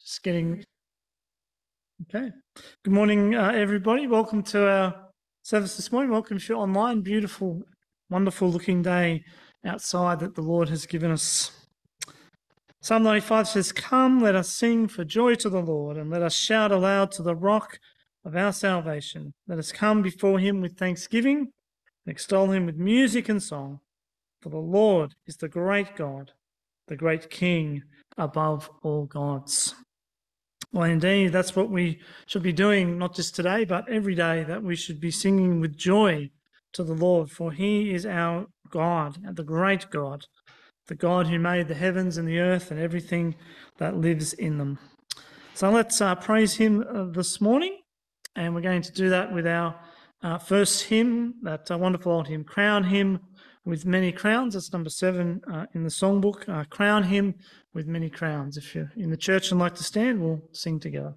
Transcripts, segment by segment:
Just getting okay. Good morning, everybody. Welcome to our service this morning. Welcome to you online. Beautiful, wonderful looking day outside that the Lord has given us. Psalm 95 says, "Come, let us sing for joy to the Lord, and let us shout aloud to the rock of our salvation. Let us come before him with thanksgiving, and extol him with music and song. For the Lord is the great God, the great King above all gods." Well, indeed, that's what we should be doing, not just today, but every day, that we should be singing with joy to the Lord, for he is our God, the great God, the God who made the heavens and the earth and everything that lives in them. So let's praise him this morning, and we're going to do that with our first hymn, that wonderful old hymn, "Crown Him with Many Crowns." That's number 7 in the songbook. "Crown Him with Many Crowns." If you're in the church and like to stand, we'll sing together.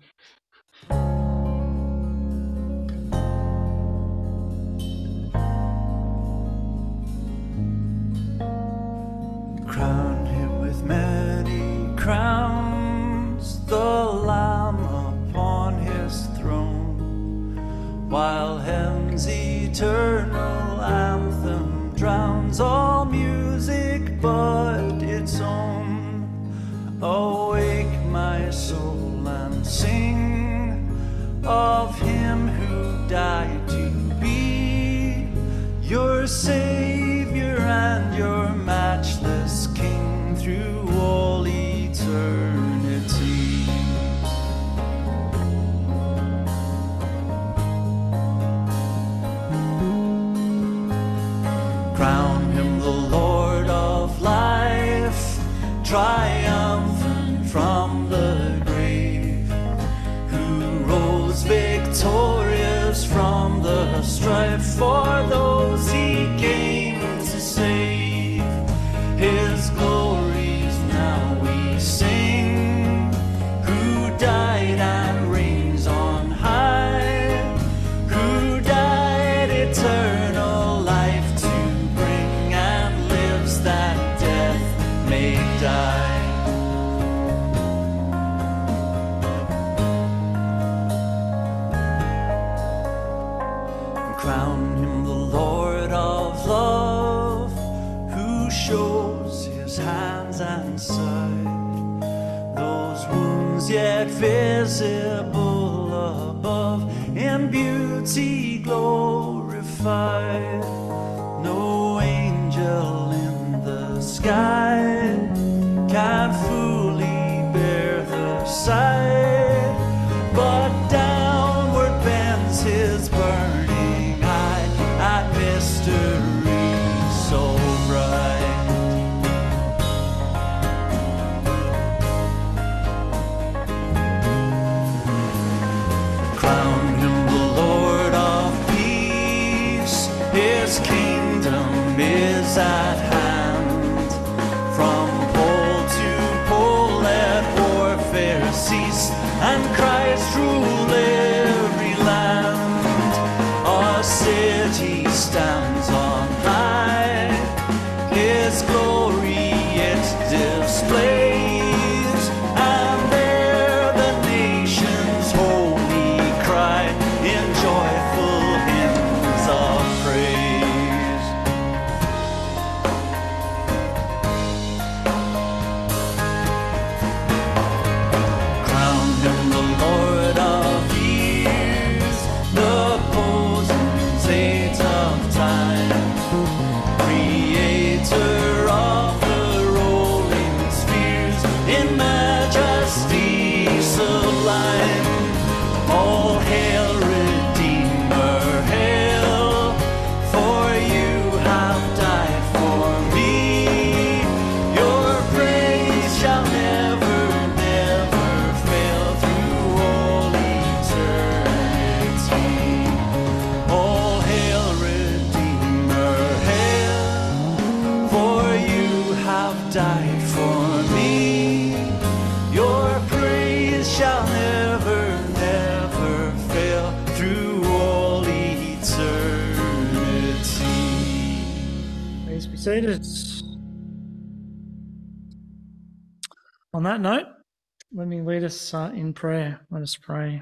Crown him with many crowns, the Lamb upon his throne, while heaven's eternal anthem drowns all music but its own. Awake, my soul, and sing of him who died to be your Savior and your matchless King through all eternity. Crown him the Lord of life, triumphant from the grave, who rose victorious from the strife for those he came to save. His glories now we sing, who died and reigns on high, who died eternal life to bring, and lives that death may die. Crown him the Lord of love, who shows his hands and side, those wounds yet visible above, in beauty glorified. No angel in the sky can fully bear the sight, but downward bends his burning eye at mystery so bright. Crown him the Lord of peace, his kingdom is at hand. From pole to pole let warfare cease, and Christ rule every land. Our city stands on high, his glory it displays, and there the nations holy cry in joyful hymns of praise. Crown him the Lord of years, the potentate of time, creator of the rolling spheres, in majesty sublime. All hail, Redeemer, hail, for you have died for me. Your praise shall never, never fail through all eternity. All hail, Redeemer, hail, for you have died for me. Your praise shall never, never fail through all eternity. Please be seated. On that note, let me lead us in prayer. Let us pray.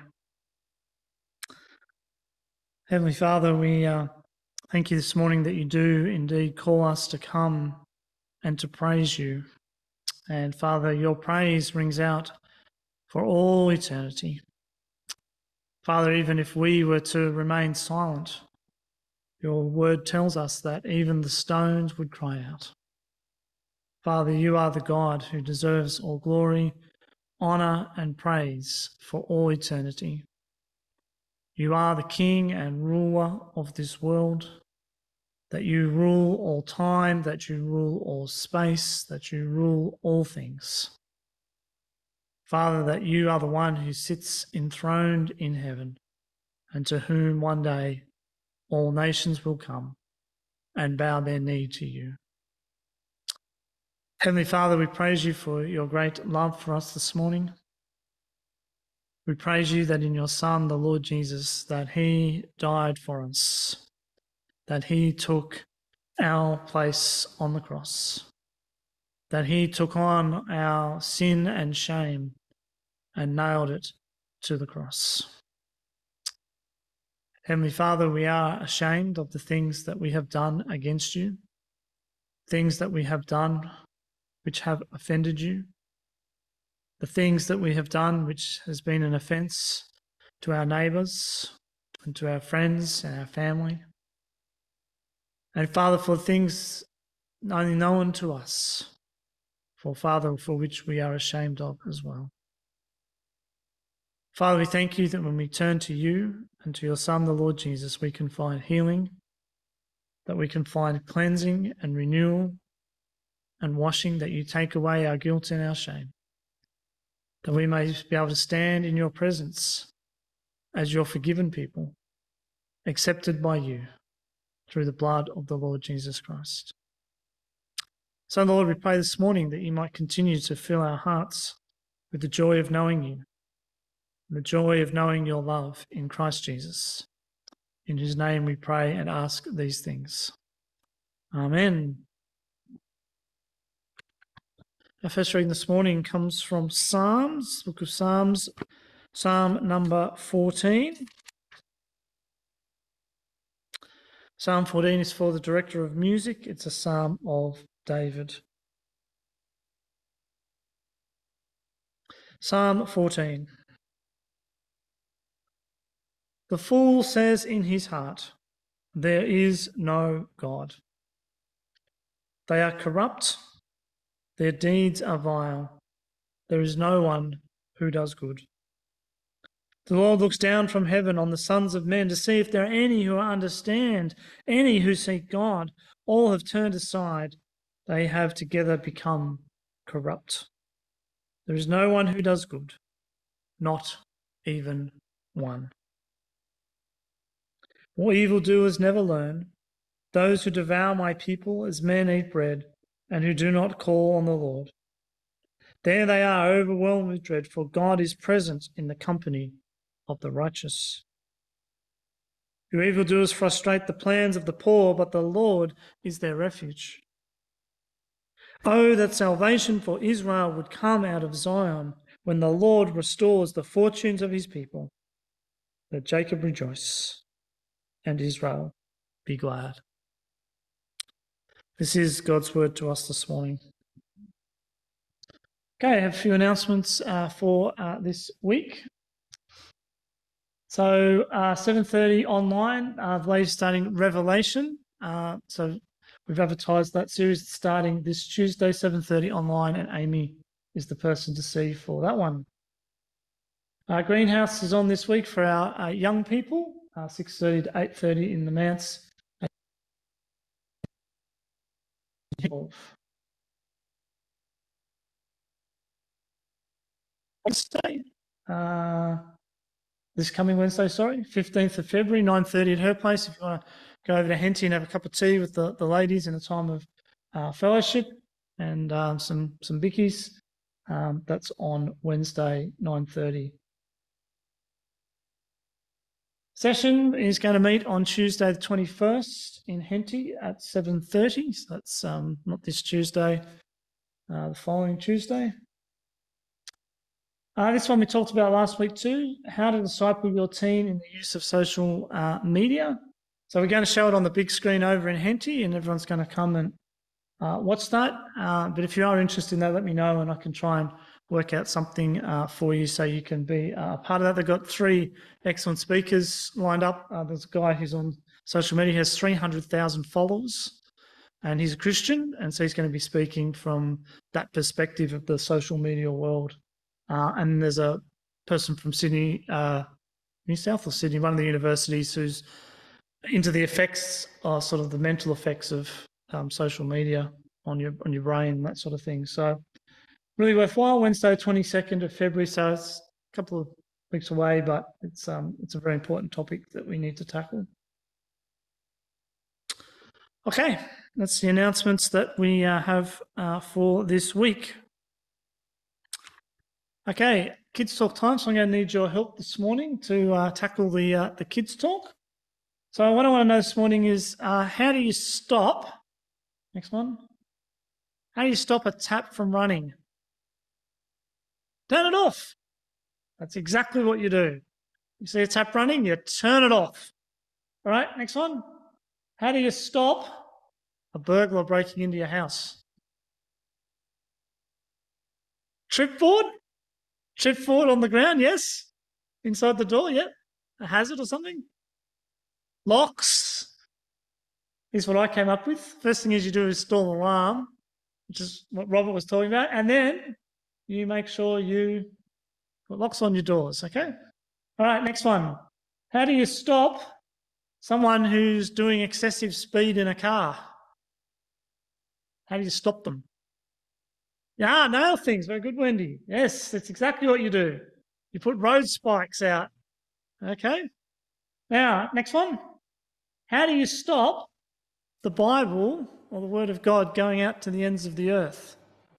Heavenly Father, we thank you this morning that you do indeed call us to come and to praise you. And Father, your praise rings out for all eternity. Father, even if we were to remain silent, your word tells us that even the stones would cry out. Father, you are the God who deserves all glory, honour and praise for all eternity. You are the King and ruler of this world, that you rule all time, that you rule all space, that you rule all things. Father, that you are the one who sits enthroned in heaven, and to whom one day all nations will come and bow their knee to you. Heavenly Father, we praise you for your great love for us this morning. We praise you that in your Son, the Lord Jesus, that he died for us, that he took our place on the cross, that he took on our sin and shame and nailed it to the cross. Heavenly Father, we are ashamed of the things that we have done against you, things that we have done which have offended you, the things that we have done which has been an offence to our neighbours and to our friends and our family. And Father, for things only known to us, for Father, for which we are ashamed of as well. Father, we thank you that when we turn to you and to your Son, the Lord Jesus, we can find healing, that we can find cleansing and renewal and washing, that you take away our guilt and our shame, that we may be able to stand in your presence as your forgiven people, accepted by you through the blood of the Lord Jesus Christ. So, Lord, we pray this morning that you might continue to fill our hearts with the joy of knowing you, the joy of knowing your love in Christ Jesus, in whose name we pray and ask these things. Amen. Our first reading this morning comes from Psalms, book of Psalms, Psalm number 14. Psalm 14 is for the director of music. It's a psalm of David. Psalm 14. The fool says in his heart, there is no God. They are corrupt, their deeds are vile. There is no one who does good. The Lord looks down from heaven on the sons of men to see if there are any who understand, any who seek God. All have turned aside. They have together become corrupt. There is no one who does good, not even one. All evildoers never learn. Those who devour my people as men eat bread, and who do not call on the Lord. There they are, overwhelmed with dread, for God is present in the company of the righteous. Your evildoers frustrate the plans of the poor, but the Lord is their refuge. Oh, that salvation for Israel would come out of Zion when the Lord restores the fortunes of his people. Let Jacob rejoice and Israel be glad. This is God's word to us this morning. Okay, I have a few announcements for this week. So 7:30 online, the latest starting Revelation. So we've advertised that series starting this Tuesday, 7:30 online, and Amy is the person to see for that one. Greenhouse is on this week for our young people, 6:30 to 8:30 in the manse. Wednesday, this coming Wednesday, 15th of February, 9:30 at her place. If you want to go over to Henty and have a cup of tea with the ladies in a time of fellowship and some bickies, that's on Wednesday, 9:30. Session is going to meet on Tuesday the 21st in Henty at 7:30. So that's not this Tuesday, the following Tuesday. This one we talked about last week too, how to disciple your teen in the use of social media. So we're going to show it on the big screen over in Henty, and everyone's going to come and watch that. But if you are interested in that, let me know and I can try and work out something for you so you can be a part of that. They've got 3 excellent speakers lined up. There's a guy who's on social media, he has 300,000 followers, and he's a Christian, and so he's going to be speaking from that perspective of the social media world. And there's a person from Sydney, New South or Sydney, one of the universities, who's into the effects, sort of the mental effects of social media on your brain, that sort of thing. So really worthwhile. Wednesday, 22nd of February. So it's a couple of weeks away, but it's a very important topic that we need to tackle. Okay, that's the announcements that we have for this week. Okay, kids talk time. So I'm going to need your help this morning to tackle the kids talk. So what I want to know this morning is how do you stop? Next one. How do you stop a tap from running? Turn it off. That's exactly what you do. You see a tap running, you turn it off. All right, next one. How do you stop a burglar breaking into your house? Tripboard? Tripboard on the ground, yes. Inside the door, yeah. A hazard or something. Locks is what I came up with. First thing is you do is install an alarm, which is what Robert was talking about, and then you make sure you put locks on your doors, okay? All right, next one. How do you stop someone who's doing excessive speed in a car? How do you stop them? Yeah, nail things. Very good, Wendy. Yes, that's exactly what you do. You put road spikes out, okay? Now, next one. How do you stop the Bible or the Word of God going out to the ends of the earth?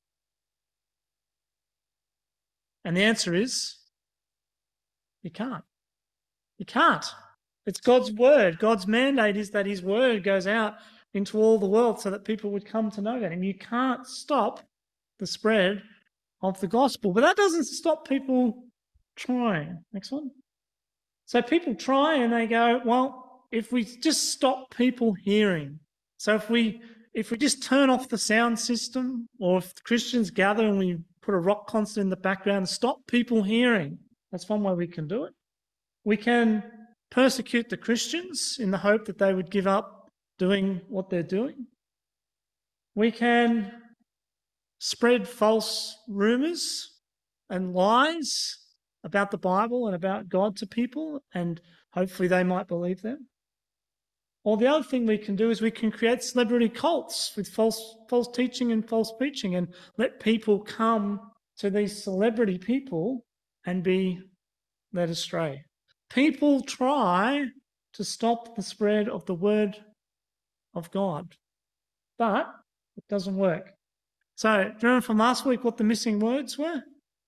And the answer is you can't. You can't. It's God's Word. God's mandate is that His Word goes out into all the world so that people would come to know that. And you can't stop the spread of the gospel. But that doesn't stop people trying. Next one. So people try and they go, well, if we just stop people hearing, so if we just turn off the sound system, or if Christians gather and we put a rock concert in the background and stop people hearing, that's one way we can do it. We can persecute the Christians in the hope that they would give up doing what they're doing. We can spread false rumours and lies about the Bible and about God to people, and hopefully they might believe them. Or the other thing we can do is we can create celebrity cults with false teaching and false preaching and let people come to these celebrity people and be led astray. People try to stop the spread of the word of God, but it doesn't work. So, do you remember from last week what the missing words were?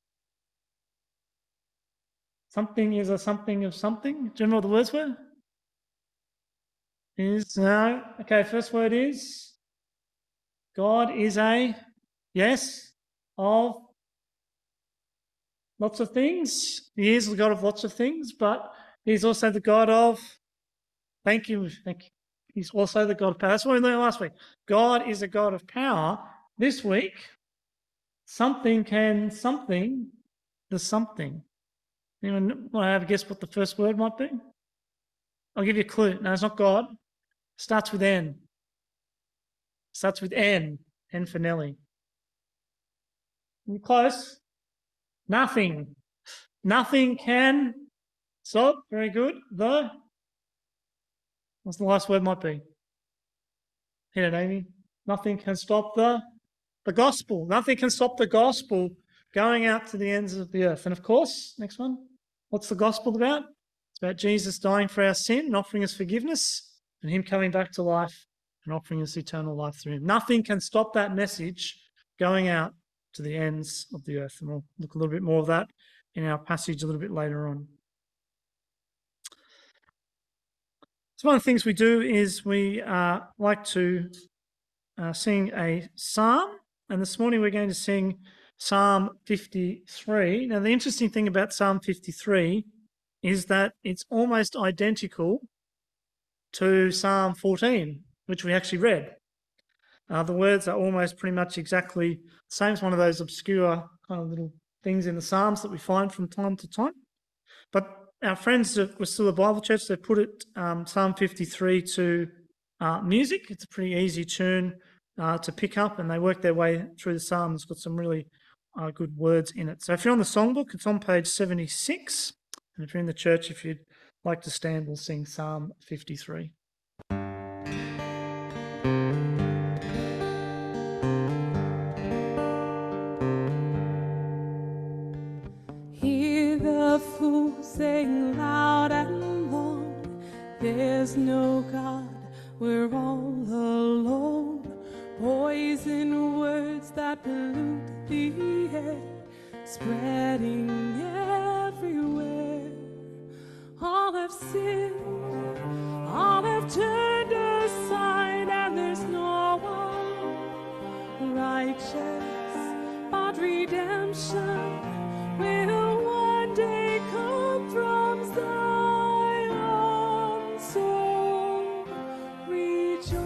Something is a something of something. Do you remember what the words were? No. Okay, first word is God is a, yes, of lots of things. He is the God of lots of things, but He's also the God of, thank you. He's also the God of power. That's what we learned last week. God is a God of power. This week, the something. Anyone want to have a guess what the first word might be? I'll give you a clue. No, it's not God. It starts with N. Starts with N. N for Nelly. You're close. Nothing. Nothing can stop. Very good. What's the last word might be? Hit it, Amy. Nothing can stop the gospel. Nothing can stop the gospel going out to the ends of the earth. And of course, next one. What's the gospel about? It's about Jesus dying for our sin and offering us forgiveness, and Him coming back to life and offering us eternal life through Him. Nothing can stop that message going out to the ends of the earth. And we'll look a little bit more of that in our passage a little bit later on. So one of the things we do is we like to sing a psalm. And this morning we're going to sing Psalm 53. Now, the interesting thing about Psalm 53 is that it's almost identical to Psalm 14, which we actually read. The words are almost pretty much exactly the same. It's one of those obscure kind of little things in the Psalms that we find from time to time. But our friends that were still a Bible church, they put it Psalm 53 to music. It's a pretty easy tune to pick up, and they work their way through the Psalm. It's got some really good words in it. So if you're on the songbook, it's on page 76. And if you're in the church, if you'd like to stand, we'll sing Psalm 53. Hear the fools saying loud and long, there's no God, we're all alone. Poison words that pollute the air, spreading everywhere. All have sinned, all have turned aside, and there's no one righteous, but redemption will one day come from Zion, so rejoice.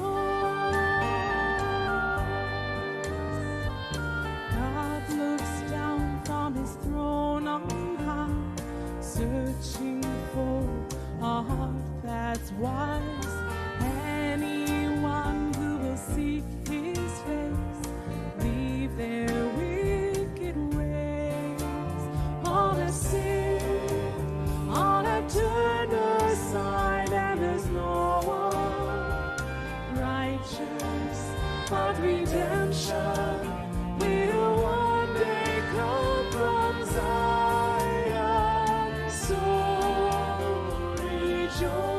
God looks down from his throne on high, searching for a heart that's wise. Anyone who will seek his face, leave their wicked ways. All have sinned, all have turned aside, and there's no one righteous, but redemption will one day come from Zion, so rejoice.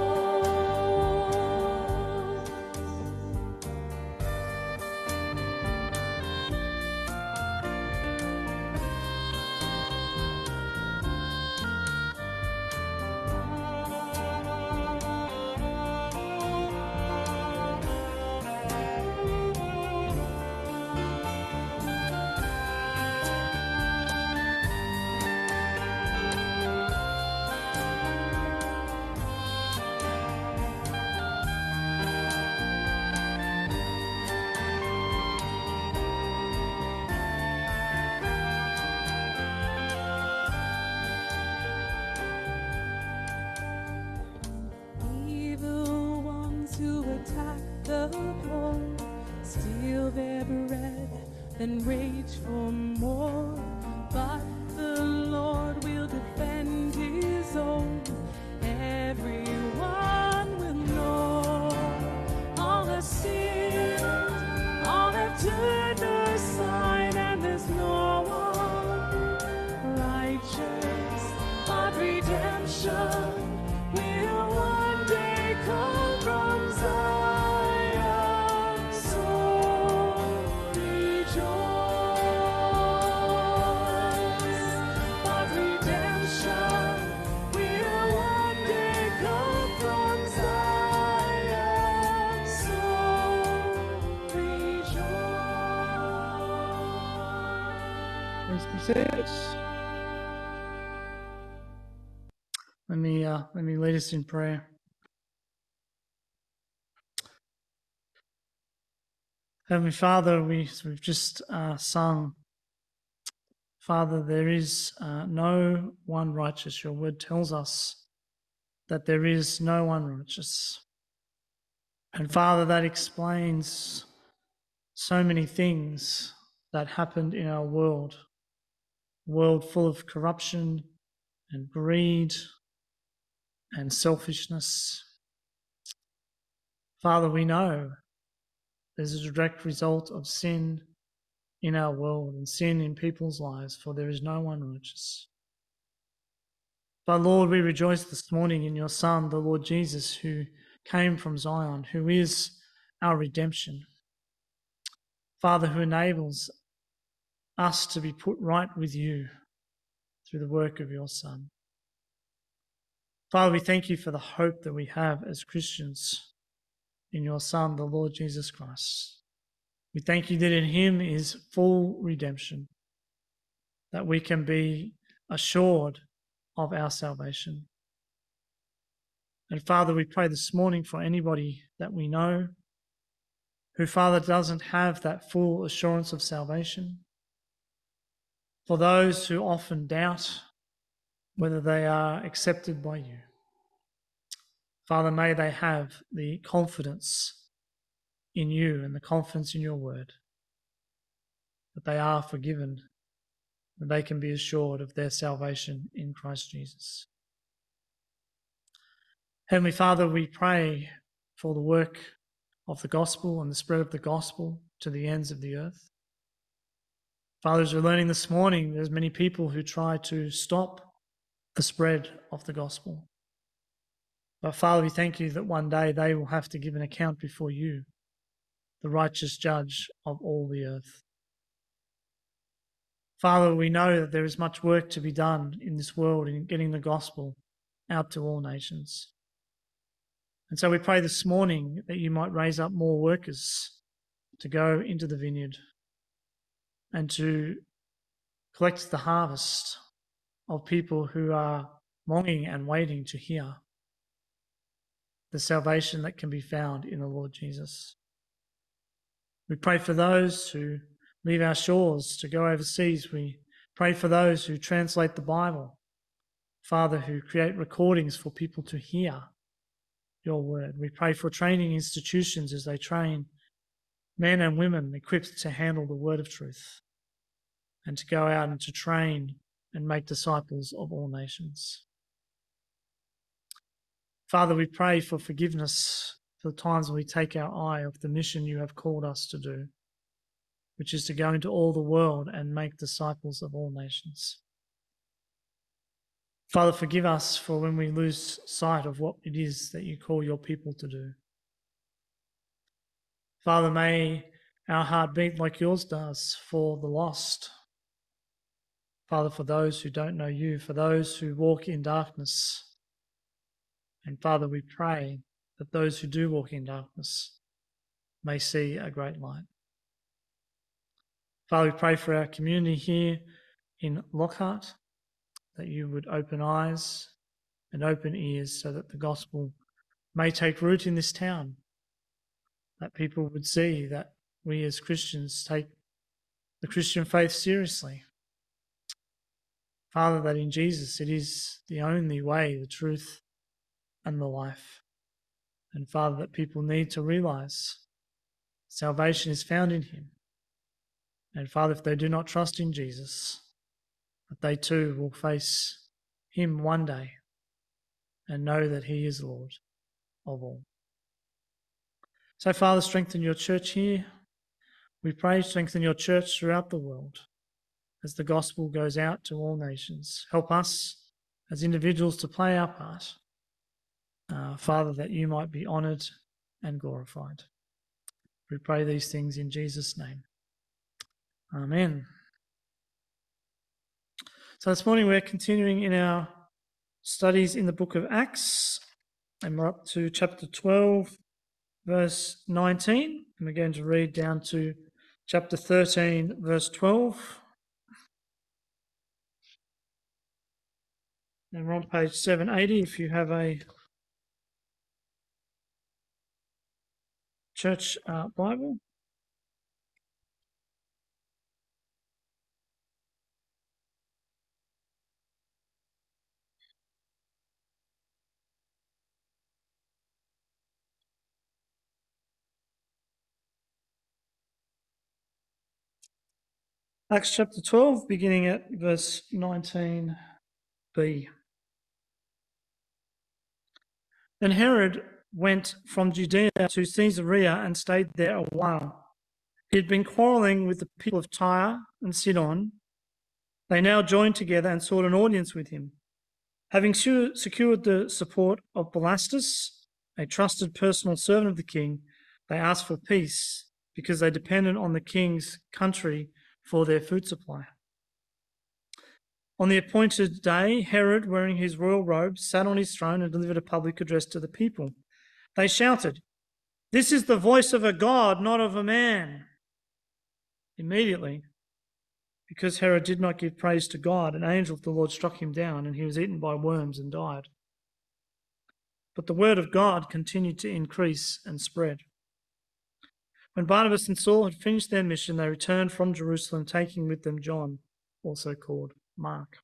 Evil ones who attack the poor, steal their bread, then rage for more. But the Lord will defend his own. Everyone will know. All have sinned, all have turned aside, and there's no one righteous, but redemption will one day come from Zion, so rejoice. But redemption will one day come from Zion, so rejoice. Please be seated. Let me lead us in prayer. Heavenly Father, we've just sung, Father, there is no one righteous. Your word tells us that there is no one righteous. And Father, that explains so many things that happened in our world. A world full of corruption and greed and selfishness. Father, we know there's a direct result of sin in our world and sin in people's lives, for there is no one righteous. But Lord, we rejoice this morning in your Son, the Lord Jesus, who came from Zion, who is our redemption. Father, who enables us to be put right with you through the work of your Son. Father, we thank you for the hope that we have as Christians in your Son, the Lord Jesus Christ. We thank you that in him is full redemption. that we can be assured of our salvation. And Father, we pray this morning for anybody that we know who, Father, doesn't have that full assurance of salvation. For those who often doubt whether they are accepted by you. Father, may they have the confidence in you and the confidence in your word that they are forgiven, that they can be assured of their salvation in Christ Jesus. Heavenly Father, we pray for the work of the gospel and the spread of the gospel to the ends of the earth. Father, as we're learning this morning, there's many people who try to stop the spread of the gospel. But Father, we thank you that one day they will have to give an account before you, the righteous judge of all the earth. Father, we know that there is much work to be done in this world in getting the gospel out to all nations. And so we pray this morning that you might raise up more workers to go into the vineyard and to collect the harvest of people who are longing and waiting to hear the salvation that can be found in the Lord Jesus. We pray for those who leave our shores to go overseas. We pray for those who translate the Bible, Father, who create recordings for people to hear your word. We pray for training institutions as they train men and women equipped to handle the word of truth and to go out and to train and make disciples of all nations. Father, we pray for forgiveness for the times when we take our eye off the mission you have called us to do, which is to go into all the world and make disciples of all nations. Father, forgive us for when we lose sight of what it is that you call your people to do. Father, may our heart beat like yours does for the lost. Father, for those who don't know you, for those who walk in darkness. And Father, we pray that those who do walk in darkness may see a great light. Father, we pray for our community here in Lockhart, that you would open eyes and open ears so that the gospel may take root in this town, that people would see that we as Christians take the Christian faith seriously. Father, that in Jesus it is the only way, the truth, and the life. And Father, that people need to realize salvation is found in him. And Father, if they do not trust in Jesus, that they too will face him one day and know that he is Lord of all. So Father, strengthen your church here. We pray, strengthen your church throughout the world as the gospel goes out to all nations. Help us as individuals to play our part. Father, that you might be honoured and glorified. We pray these things in Jesus' name. Amen. So this morning we're continuing in our studies in the book of Acts, and we're up to chapter 12, verse 19, and we're going to read down to chapter 13, verse 12. And we're on page 780 if you have a church Bible. Acts chapter 12, beginning at verse 19b. Then Herod went from Judea to Caesarea and stayed there a while. He had been quarrelling with the people of Tyre and Sidon. They now joined together and sought an audience with him. Having secured the support of Blastus, a trusted personal servant of the king, they asked for peace because they depended on the king's country for their food supply. On the appointed day, Herod, wearing his royal robes, sat on his throne and delivered a public address to the people. They shouted, "This is the voice of a God, not of a man." Immediately, Because Herod did not give praise to God, an angel of the Lord struck him down, and he was eaten by worms and died. But the word of God continued to increase and spread. When Barnabas and Saul had finished their mission, they returned from Jerusalem, taking with them John, also called Mark.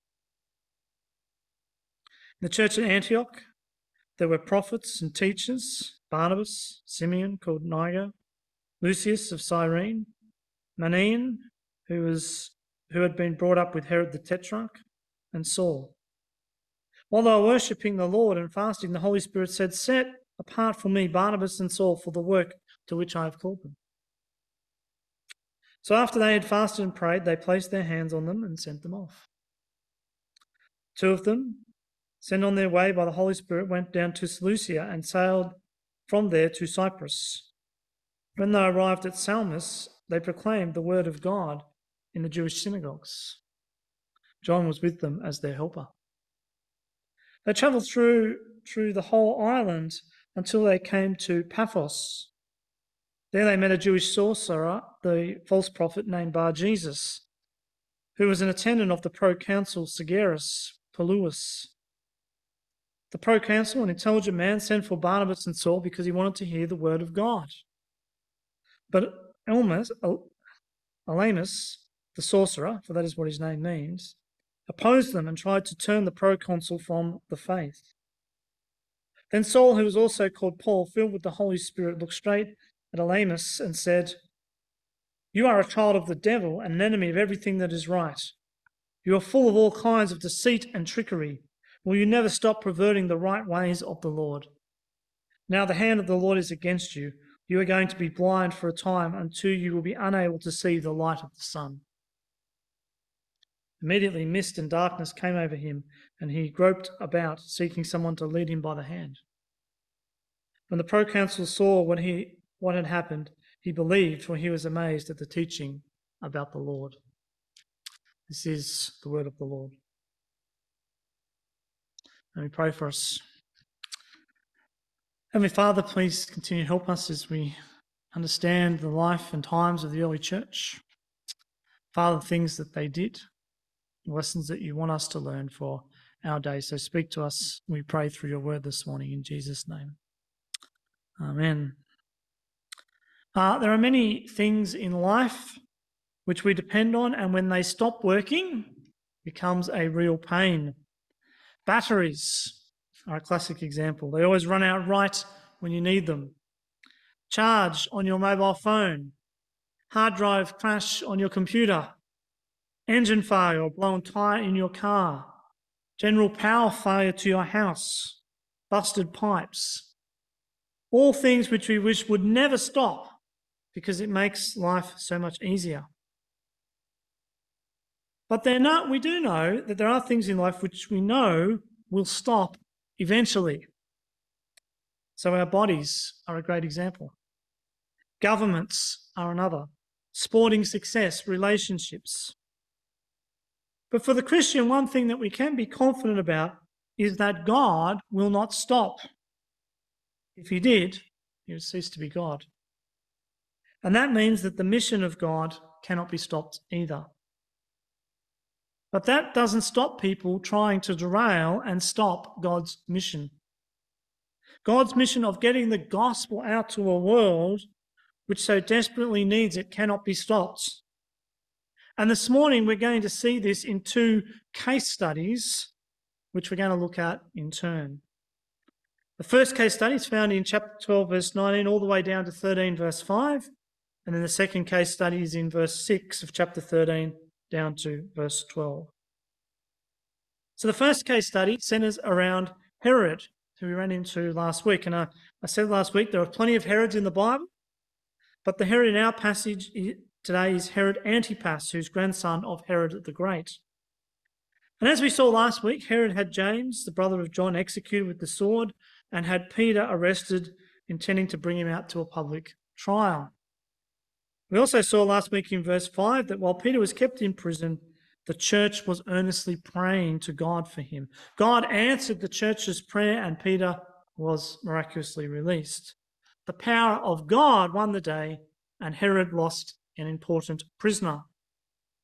In the church at Antioch, there were prophets and teachers: Barnabas, Simeon, called Niger, Lucius of Cyrene, Manaen, who had been brought up with Herod the Tetrarch, and Saul. While they were worshipping the Lord and fasting, the Holy Spirit said, "Set apart for me Barnabas and Saul for the work to which I have called them." So after they had fasted and prayed, they placed their hands on them and sent them off. Two of them, sent on their way by the Holy Spirit, went down to Seleucia and sailed from there to Cyprus. When they arrived at Salamis, they proclaimed the word of God in the Jewish synagogues. John was with them as their helper. They travelled through the whole island until they came to Paphos. There they met a Jewish sorcerer, the false prophet named Bar-Jesus, who was an attendant of the proconsul Sergius Paulus. The proconsul, an intelligent man, sent for Barnabas and Saul because he wanted to hear the word of God. But Elymas, the sorcerer, for that is what his name means, opposed them and tried to turn the proconsul from the faith. Then Saul, who was also called Paul, filled with the Holy Spirit, looked straight at Elymas and said, "You are a child of the devil and an enemy of everything that is right. You are full of all kinds of deceit and trickery. Will you never stop perverting the right ways of the Lord? Now the hand of the Lord is against you. You are going to be blind for a time until you will be unable to see the light of the sun." Immediately mist and darkness came over him, and he groped about, seeking someone to lead him by the hand. When the proconsul saw what had happened, he believed, for he was amazed at the teaching about the Lord. This is the word of the Lord. Let me pray for us. Heavenly Father, please continue to help us as we understand the life and times of the early church. Father, the things that they did, the lessons that you want us to learn for our day. So speak to us, we pray, through your word this morning, in Jesus' name. Amen. There are many things in life which we depend on, and when they stop working, becomes a real pain. Batteries are a classic example. They always run out right when you need them. Charge on your mobile phone. Hard drive crash on your computer. Engine failure or blown tyre in your car. General power failure to your house. Busted pipes. All things which we wish would never stop because it makes life so much easier. But we do know that there are things in life which we know will stop eventually. So our bodies are a great example. Governments are another. Sporting success, relationships. But for the Christian, one thing that we can be confident about is that God will not stop. If he did, he would cease to be God. And that means that the mission of God cannot be stopped either. But that doesn't stop people trying to derail and stop God's mission. God's mission of getting the gospel out to a world which so desperately needs it cannot be stopped. And this morning we're going to see this in two case studies, which we're going to look at in turn. The first case study is found in chapter 12, verse 19, all the way down to 13, verse 5. And then the second case study is in verse 6 of chapter 13, down to verse 12. So the first case study centres around Herod, who we ran into last week. And I said last week there are plenty of Herods in the Bible, but the Herod in our passage today is Herod Antipas, who's grandson of Herod the Great. And as we saw last week, Herod had James, the brother of John, executed with the sword and had Peter arrested, intending to bring him out to a public trial. We also saw last week in verse 5 that while Peter was kept in prison, the church was earnestly praying to God for him. God answered the church's prayer and Peter was miraculously released. The power of God won the day and Herod lost an important prisoner.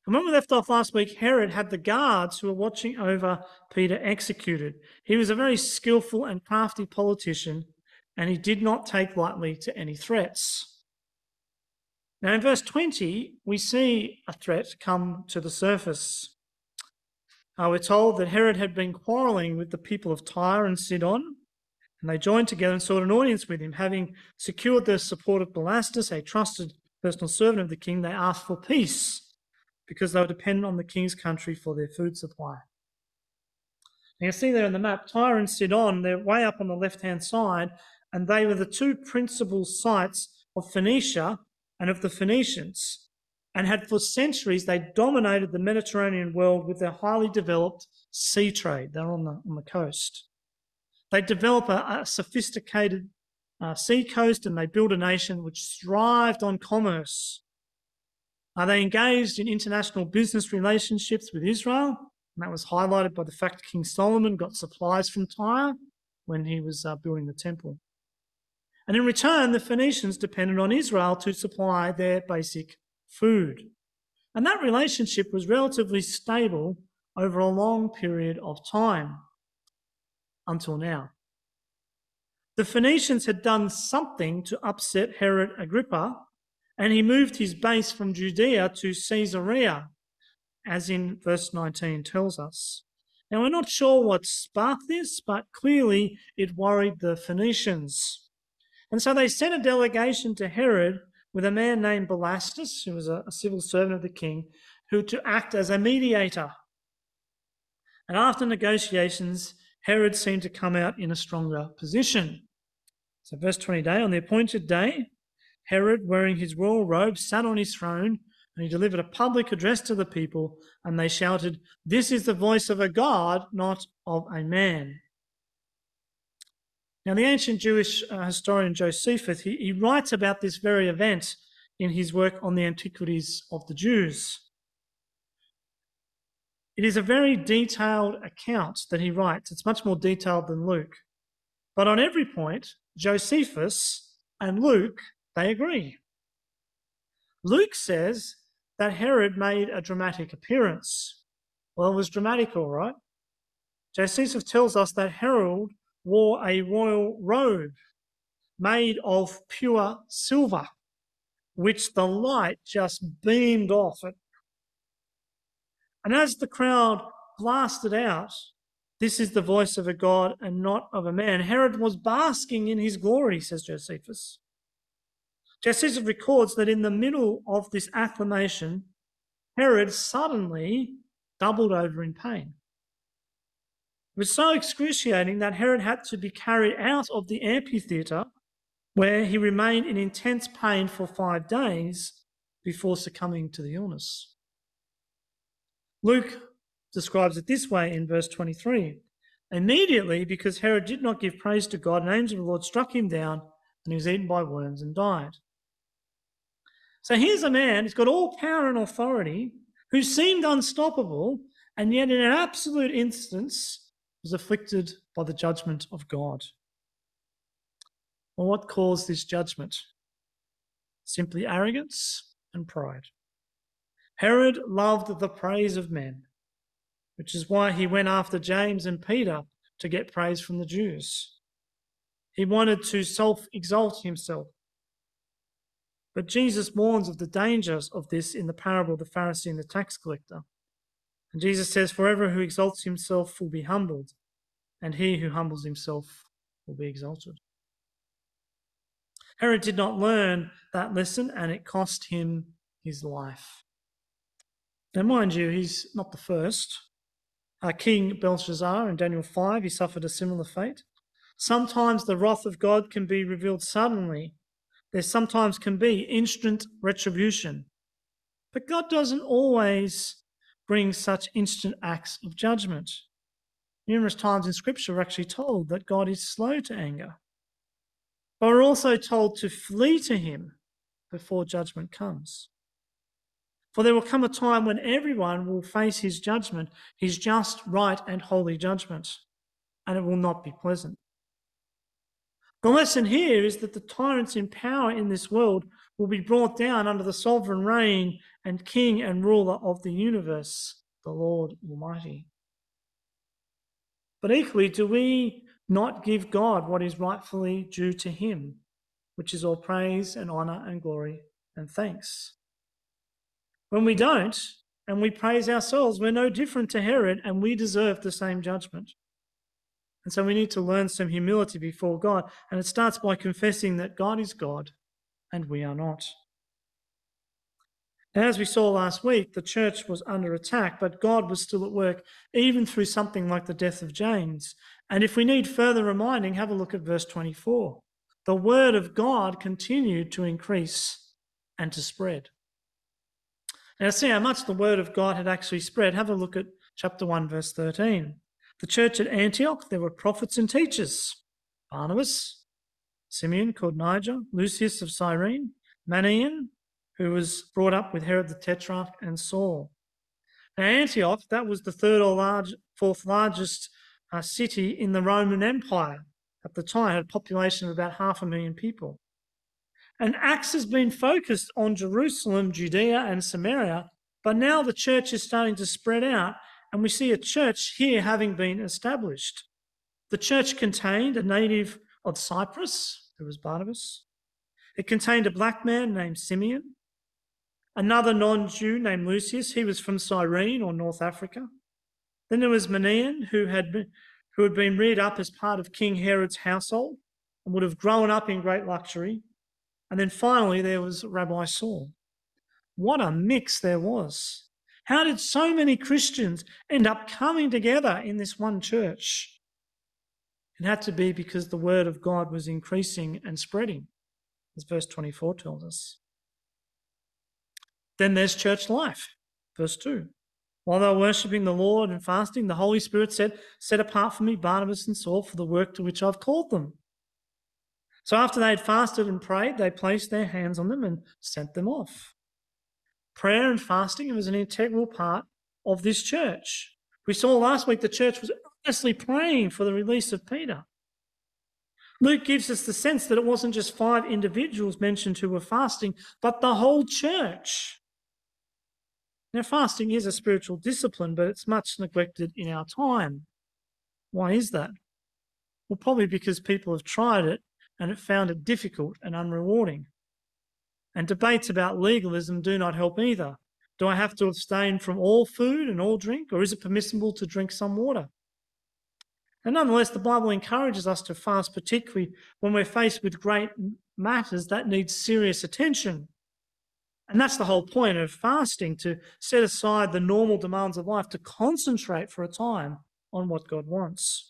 And when we left off last week, Herod had the guards who were watching over Peter executed. He was a very skillful and crafty politician, and he did not take lightly to any threats. Now, in verse 20, we see a threat come to the surface. We're told that Herod had been quarrelling with the people of Tyre and Sidon, and they joined together and sought an audience with him. Having secured the support of Blastus, a trusted personal servant of the king, they asked for peace because they were dependent on the king's country for their food supply. Now you see there on the map, Tyre and Sidon, they're way up on the left-hand side, and they were the two principal sites of Phoenicia and of the Phoenicians, and had for centuries, they dominated the Mediterranean world with their highly developed sea trade. They're on the coast. They develop a sophisticated sea coast, and they build a nation which thrived on commerce. They engaged in international business relationships with Israel, and that was highlighted by the fact King Solomon got supplies from Tyre when he was building the temple. And in return, the Phoenicians depended on Israel to supply their basic food. And that relationship was relatively stable over a long period of time until now. The Phoenicians had done something to upset Herod Agrippa, and he moved his base from Judea to Caesarea, as in verse 19 tells us. Now, we're not sure what sparked this, but clearly it worried the Phoenicians. And so they sent a delegation to Herod with a man named Blastus, who was a civil servant of the king, who to act as a mediator. And after negotiations, Herod seemed to come out in a stronger position. So verse 20, on the appointed day, Herod, wearing his royal robe, sat on his throne, and he delivered a public address to the people, and they shouted, "This is the voice of a God, not of a man." Now, the ancient Jewish historian Josephus, he writes about this very event in his work on the antiquities of the Jews. It is a very detailed account that he writes. It's much more detailed than Luke. But on every point, Josephus and Luke, they agree. Luke says that Herod made a dramatic appearance. Well, it was dramatic, all right. Josephus tells us that Herod wore a royal robe made of pure silver, which the light just beamed off it. And as the crowd blasted out, "This is the voice of a God and not of a man," Herod was basking in his glory, says Josephus. Josephus records that in the middle of this acclamation, Herod suddenly doubled over in pain. It was so excruciating that Herod had to be carried out of the amphitheatre, where he remained in intense pain for 5 days before succumbing to the illness. Luke describes it this way in verse 23. Immediately, because Herod did not give praise to God, an angel of the Lord struck him down, and he was eaten by worms and died. So here's a man who's got all power and authority, who seemed unstoppable, and yet in an absolute instance was afflicted by the judgment of God. Well, what caused this judgment? Simply arrogance and pride. Herod loved the praise of men, which is why he went after James and Peter to get praise from the Jews. He wanted to self-exalt himself. But Jesus warns of the dangers of this in the parable of the Pharisee and the tax collector. And Jesus says, "For everyone who exalts himself will be humbled, and he who humbles himself will be exalted." Herod did not learn that lesson, and it cost him his life. Now, mind you, he's not the first. King Belshazzar in Daniel 5, he suffered a similar fate. Sometimes the wrath of God can be revealed suddenly. There sometimes can be instant retribution. But God doesn't always bring such instant acts of judgment. Numerous times in Scripture we're actually told that God is slow to anger. But we're also told to flee to him before judgment comes. For there will come a time when everyone will face his judgment, his just, right, and holy judgment, and it will not be pleasant. The lesson here is that the tyrants in power in this world will be brought down under the sovereign reign and king and ruler of the universe, the Lord Almighty. But equally, do we not give God what is rightfully due to him, which is all praise and honour and glory and thanks? When we don't, and we praise ourselves, we're no different to Herod, and we deserve the same judgment. And so we need to learn some humility before God, and it starts by confessing that God is God and we are not. And as we saw last week, the church was under attack, but God was still at work, even through something like the death of James. And if we need further reminding, have a look at verse 24. The word of God continued to increase and to spread. Now, to see how much the word of God had actually spread, have a look at chapter 1, verse 13. The church at Antioch, there were prophets and teachers: Barnabas, Simeon called Niger, Lucius of Cyrene, Manaen, who was brought up with Herod the Tetrarch, and Saul. Now, Antioch, that was the fourth largest city in the Roman Empire at the time, had a population of about 500,000 people. And Acts has been focused on Jerusalem, Judea and Samaria, but now the church is starting to spread out, and we see a church here having been established. The church contained a native of Cyprus, who was Barnabas. It contained a black man named Simeon, another non-Jew named Lucius. He was from Cyrene or North Africa. Then there was Manaen, who had been reared up as part of King Herod's household and would have grown up in great luxury. And then finally there was Rabbi Saul. What a mix there was. How did so many Christians end up coming together in this one church? It had to be because the word of God was increasing and spreading, as verse 24 tells us. Then there's church life, verse 2. While they were worshipping the Lord and fasting, the Holy Spirit said, "Set apart for me Barnabas and Saul for the work to which I've called them." So after they had fasted and prayed, they placed their hands on them and sent them off. Prayer and fasting was an integral part of this church. We saw last week the church was earnestly praying for the release of Peter. Luke gives us the sense that it wasn't just 5 individuals mentioned who were fasting, but the whole church. Now, fasting is a spiritual discipline, but it's much neglected in our time. Why is that? Well, probably because people have tried it and have found it difficult and unrewarding. And debates about legalism do not help either. Do I have to abstain from all food and all drink, or is it permissible to drink some water? And nonetheless, the Bible encourages us to fast, particularly when we're faced with great matters that need serious attention. And that's the whole point of fasting, to set aside the normal demands of life, to concentrate for a time on what God wants.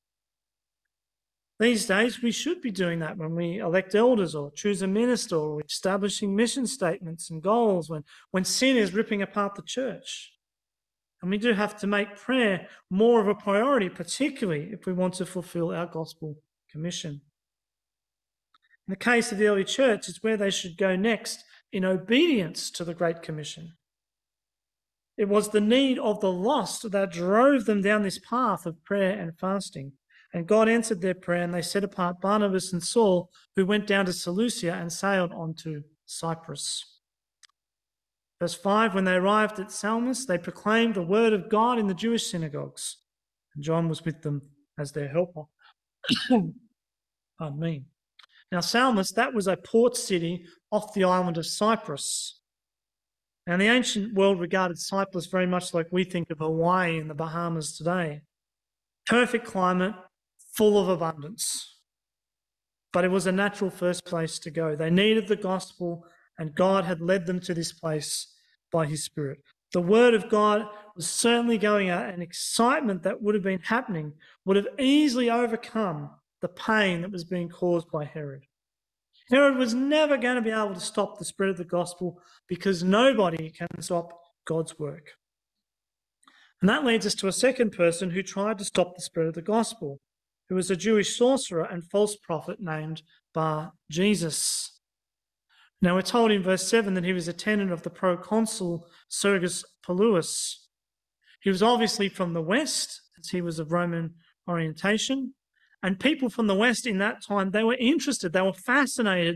These days, we should be doing that when we elect elders or choose a minister or establishing mission statements and goals, when sin is ripping apart the church. And we do have to make prayer more of a priority, particularly if we want to fulfill our gospel commission. In the case of the early church, it's where they should go next in obedience to the Great Commission. It was the need of the lost that drove them down this path of prayer and fasting. And God answered their prayer, and they set apart Barnabas and Saul, who went down to Seleucia and sailed on to Cyprus. Verse 5, when they arrived at Salamis, they proclaimed the word of God in the Jewish synagogues, and John was with them as their helper. Pardon me. Now, Salamis, that was a port city off the island of Cyprus. Now, the ancient world regarded Cyprus very much like we think of Hawaii and the Bahamas today. Perfect climate, full of abundance. But it was a natural first place to go. They needed the gospel, and God had led them to this place by his Spirit. The word of God was certainly going out, and excitement that would have been happening would have easily overcome the pain that was being caused by Herod. Herod was never going to be able to stop the spread of the gospel, because nobody can stop God's work. And that leads us to a second person who tried to stop the spread of the gospel, who was a Jewish sorcerer and false prophet named Bar-Jesus. Now, we're told in verse 7 that he was a tenant of the proconsul Sergius Paulus. He was obviously from the West, as he was of Roman orientation, and people from the West in that time, they were interested, they were fascinated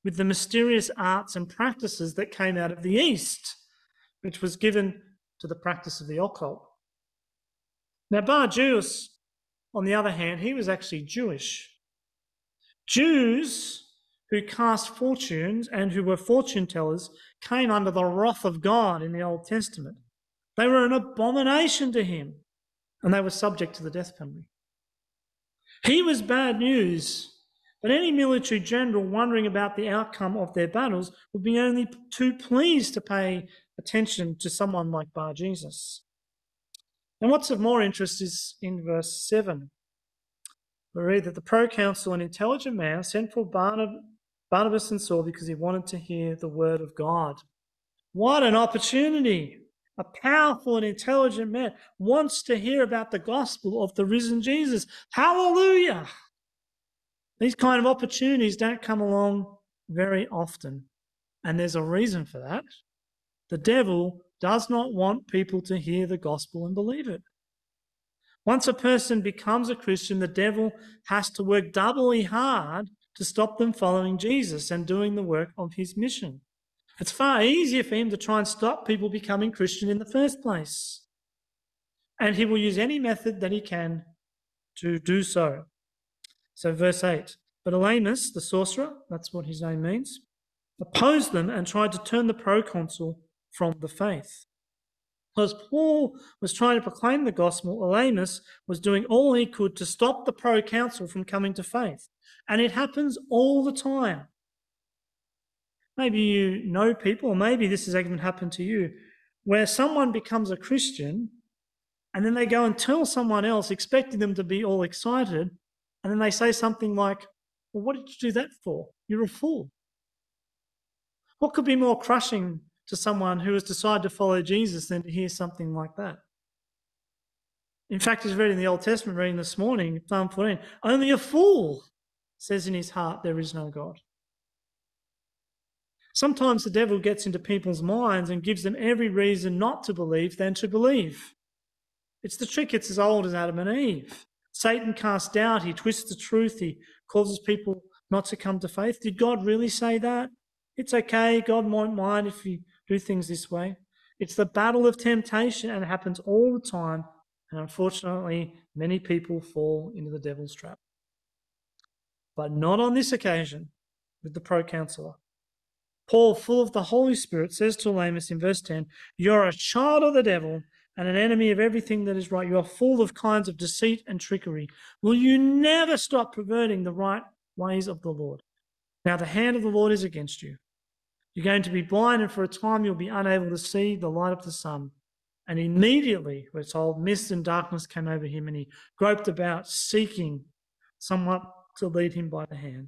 with the mysterious arts and practices that came out of the East, which was given to the practice of the occult. Now, Bar-Jesus, on the other hand, he was actually Jewish. Jews who cast fortunes and who were fortune tellers came under the wrath of God in the Old Testament. They were an abomination to him, and they were subject to the death penalty. He was bad news, but any military general wondering about the outcome of their battles would be only too pleased to pay attention to someone like Bar-Jesus. And what's of more interest is in verse 7. We read that the proconsul, an intelligent man, sent for Barnabas and Saul because he wanted to hear the word of God. What an opportunity! A powerful and intelligent man wants to hear about the gospel of the risen Jesus. Hallelujah! These kind of opportunities don't come along very often, and there's a reason for that. The devil does not want people to hear the gospel and believe it. Once a person becomes a Christian, the devil has to work doubly hard to stop them following Jesus and doing the work of his mission. It's far easier for him to try and stop people becoming Christian in the first place. And he will use any method that he can to do so. So verse 8, but Elymas, the sorcerer, that's what his name means, opposed them and tried to turn the proconsul from the faith. As Paul was trying to proclaim the gospel, Elymas was doing all he could to stop the proconsul from coming to faith. And it happens all the time. Maybe you know people, or maybe this has even happened to you, where someone becomes a Christian and then they go and tell someone else, expecting them to be all excited, and then they say something like, well, what did you do that for? You're a fool. What could be more crushing to someone who has decided to follow Jesus than to hear something like that? In fact, as read in the Old Testament reading this morning, Psalm 14, only a fool says in his heart there is no God. Sometimes the devil gets into people's minds and gives them every reason not to believe than to believe. It's the trick, it's as old as Adam and Eve. Satan casts doubt, he twists the truth, he causes people not to come to faith. Did God really say that? It's okay, God won't mind if you do things this way. It's the battle of temptation, and it happens all the time, and unfortunately many people fall into the devil's trap. But not on this occasion with the proconsular. Paul, full of the Holy Spirit, says to Elymas in verse 10, you're a child of the devil and an enemy of everything that is right. You are full of kinds of deceit and trickery. Will you never stop perverting the right ways of the Lord? Now the hand of the Lord is against you. You're going to be blind, and for a time you'll be unable to see the light of the sun. And immediately, we're told, mist and darkness came over him, and he groped about, seeking someone to lead him by the hand.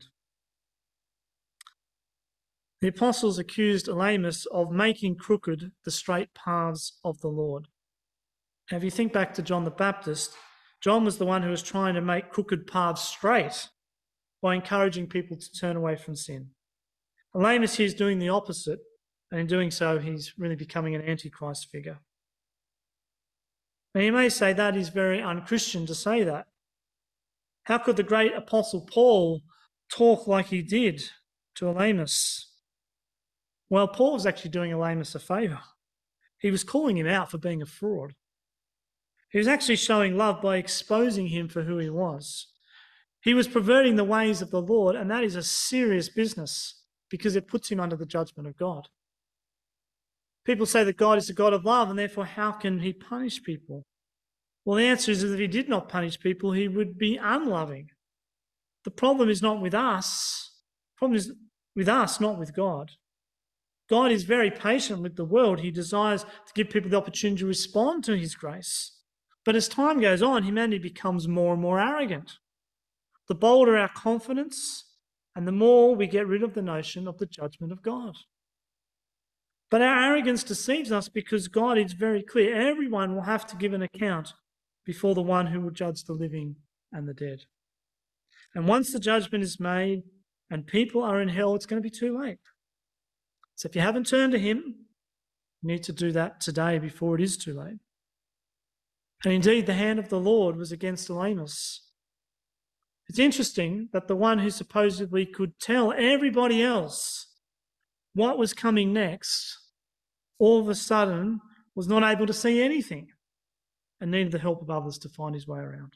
The apostles accused Elymas of making crooked the straight paths of the Lord. Now, if you think back to John the Baptist, John was the one who was trying to make crooked paths straight by encouraging people to turn away from sin. Elymas here is doing the opposite, and in doing so, he's really becoming an antichrist figure. Now, you may say that is very unchristian to say that. How could the great apostle Paul talk like he did to Elymas? Well, Paul was actually doing Elymas a favour. He was calling him out for being a fraud. He was actually showing love by exposing him for who he was. He was perverting the ways of the Lord, and that is a serious business because it puts him under the judgment of God. People say that God is a God of love, and therefore how can he punish people? Well, the answer is that if he did not punish people, he would be unloving. The problem is not with us. The problem is with us, not with God. God is very patient with the world. He desires to give people the opportunity to respond to his grace. But as time goes on, humanity becomes more and more arrogant. The bolder our confidence, and the more we get rid of the notion of the judgment of God. But our arrogance deceives us because God is very clear. Everyone will have to give an account before the one who will judge the living and the dead. And once the judgment is made and people are in hell, it's going to be too late. So if you haven't turned to him, you need to do that today before it is too late. And indeed, the hand of the Lord was against Elymas. It's interesting that the one who supposedly could tell everybody else what was coming next, all of a sudden was not able to see anything and needed the help of others to find his way around.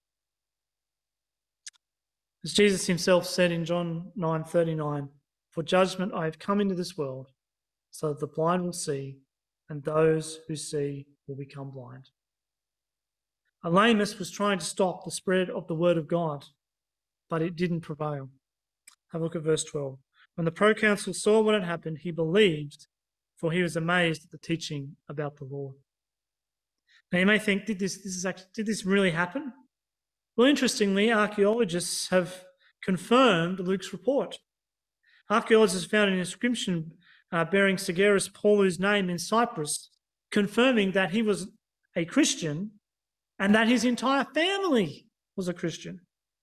As Jesus himself said in John 9:39, "For judgment I have come into this world, so that the blind will see, and those who see will become blind." Elymas was trying to stop the spread of the word of God, but it didn't prevail. Have a look at verse 12. When the proconsul saw what had happened, he believed, for he was amazed at the teaching about the Lord. Now you may think, did this really happen? Well, interestingly, archaeologists have confirmed Luke's report. Archaeologists found an inscription bearing Segerus Paulu's name in Cyprus, confirming that he was a Christian and that his entire family was a Christian.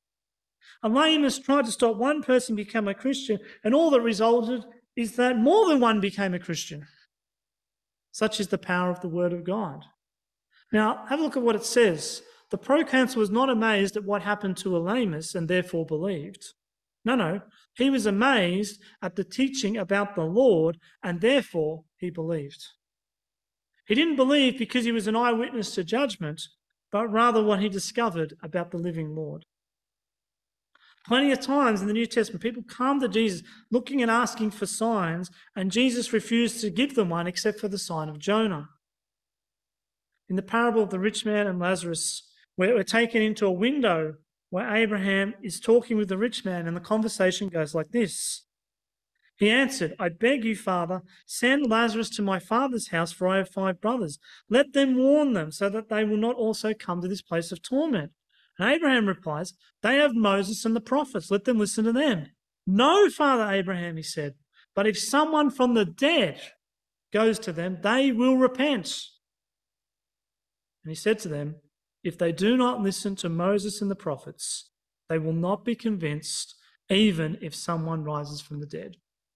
Elymas tried to stop one person become a Christian, and all that resulted is that more than one became a Christian. Such is the power of the word of God. Now, have a look at what it says. The proconsul was not amazed at what happened to Elymas and therefore believed. No, he was amazed at the teaching about the Lord and therefore he believed. He didn't believe because he was an eyewitness to judgment, but rather what he discovered about the living Lord. Plenty of times in the New Testament, people come to Jesus looking and asking for signs, and Jesus refused to give them one except for the sign of Jonah. In the parable of the rich man and Lazarus, we're taken into a window where Abraham is talking with the rich man, and the conversation goes like this. He answered, "I beg you, Father, send Lazarus to my father's house, for I have 5 brothers. Let them warn them so that they will not also come to this place of torment." And Abraham replies, "They have Moses and the prophets. Let them listen to them." "No, Father Abraham," he said, "but if someone from the dead goes to them, they will repent." And he said to them, "If they do not listen to Moses and the prophets, they will not be convinced, even if someone rises from the dead."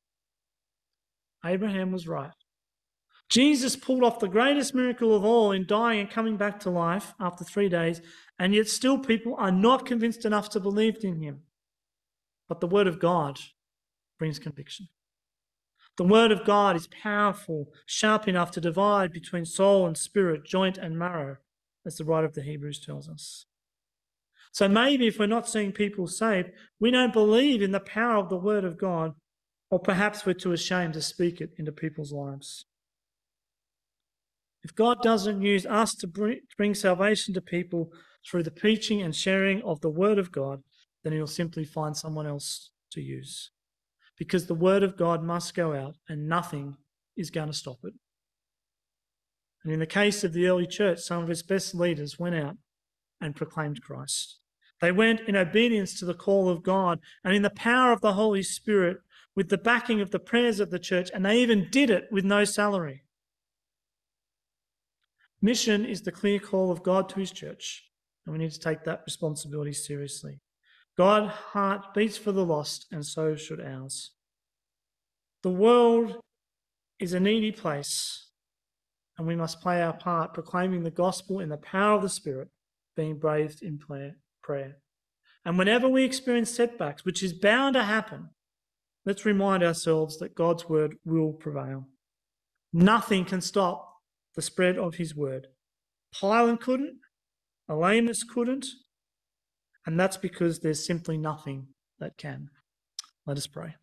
Abraham was right. Jesus pulled off the greatest miracle of all in dying and coming back to life after 3 days, and yet still people are not convinced enough to believe in him. But the word of God brings conviction. The word of God is powerful, sharp enough to divide between soul and spirit, joint and marrow, as the writer of the Hebrews tells us. So maybe if we're not seeing people saved, we don't believe in the power of the word of God, or perhaps we're too ashamed to speak it into people's lives. If God doesn't use us to bring salvation to people through the preaching and sharing of the word of God, then he'll simply find someone else to use. Because the word of God must go out and nothing is going to stop it. And in the case of the early church, some of its best leaders went out and proclaimed Christ. They went in obedience to the call of God and in the power of the Holy Spirit, with the backing of the prayers of the church, and they even did it with no salary. Mission is the clear call of God to his church, and we need to take that responsibility seriously. God's heart beats for the lost, and so should ours. The world is a needy place, and we must play our part proclaiming the gospel in the power of the Spirit, being bathed in prayer. And whenever we experience setbacks, which is bound to happen, let's remind ourselves that God's word will prevail. Nothing can stop the spread of his word. Pilate couldn't, Elymas couldn't, and that's because there's simply nothing that can. Let us pray.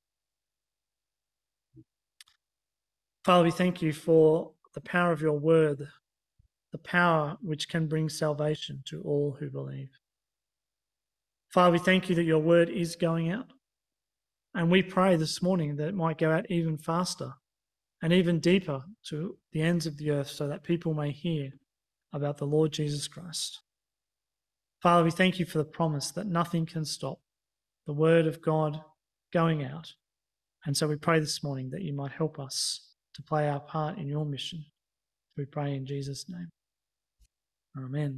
Father, we thank you for the power of your word, the power which can bring salvation to all who believe. Father, we thank you that your word is going out, and we pray this morning that it might go out even faster and even deeper to the ends of the earth, so that people may hear about the Lord Jesus Christ. Father, we thank you for the promise that nothing can stop the word of God going out. And so we pray this morning that you might help us to play our part in your mission. We pray in Jesus' name. Amen.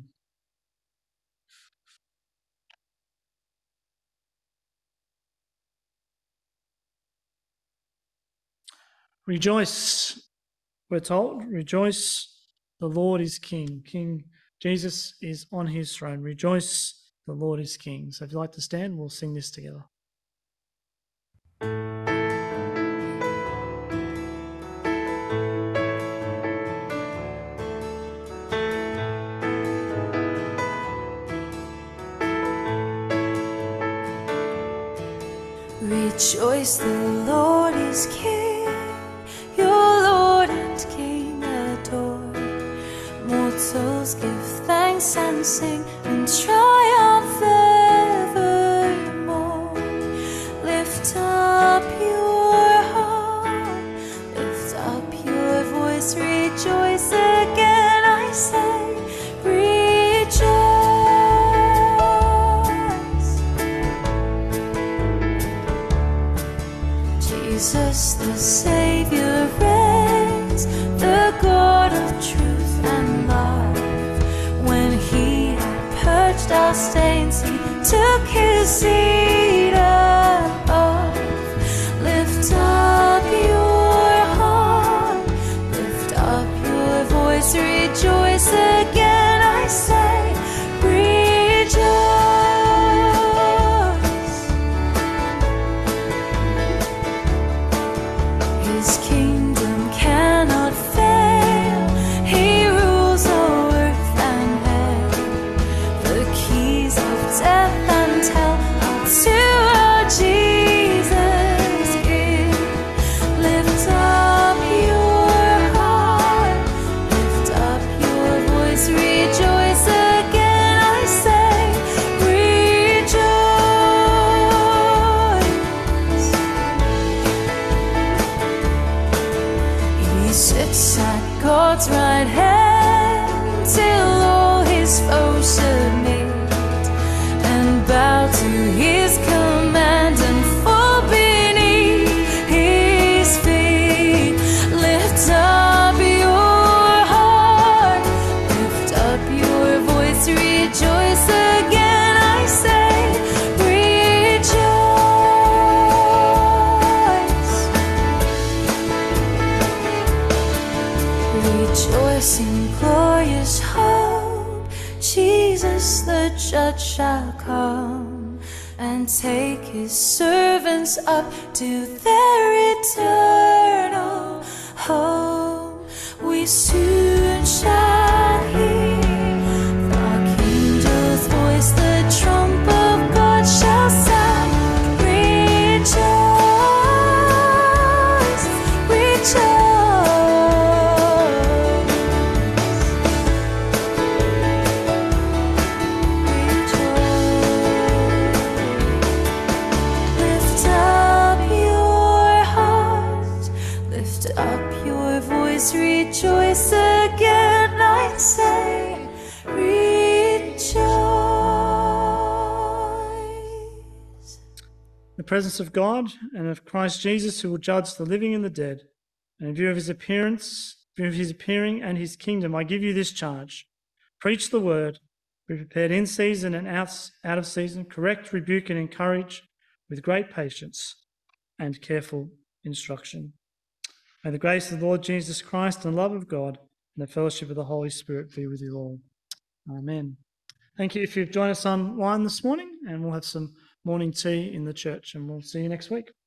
Rejoice, we're told. Rejoice, the Lord is King. King Jesus is on his throne. Rejoice, the Lord is King. So if you'd like to stand, we'll sing this together. Rejoice, the Lord is King, your Lord and King adored. Mortals give thanks and sing and triumph evermore. Lift up your heart, lift up your voice, rejoice again, I say, rejoice. Jesus the Savior reigns, the God of truth and love. When he had purged our stains, he took his seat above. Lift up your heart, lift up your voice, rejoice again, I say, rejoice. His kingdom cannot fail. He rules over earth and hell. The keys of death and hell are to our Jesus give. Lift up your heart, lift up your voice, rejoice again, I say, rejoice. He sits at God's right hand till all his foes submit and bow to his command and fall beneath his feet. Lift up your heart, lift up your voice, rejoice again, I say, rejoice. Rejoice in glorious hope, Jesus the judge shall come and take his servants up to their eternal home. We soon shall hear the angel's voice, the trump of God shall sound. Rejoice, rejoice. Lift up your heart, lift up your voice, rejoice again, I say, rejoice. The presence of God and of Christ Jesus, who will judge the living and the dead, and in view of his appearing and his kingdom, I give you this charge. Preach the word, be prepared in season and out of season, correct, rebuke, and encourage with great patience and careful instruction. May the grace of the Lord Jesus Christ and the love of God and the fellowship of the Holy Spirit be with you all. Amen. Thank you if you've joined us online this morning, and we'll have some morning tea in the church, and we'll see you next week.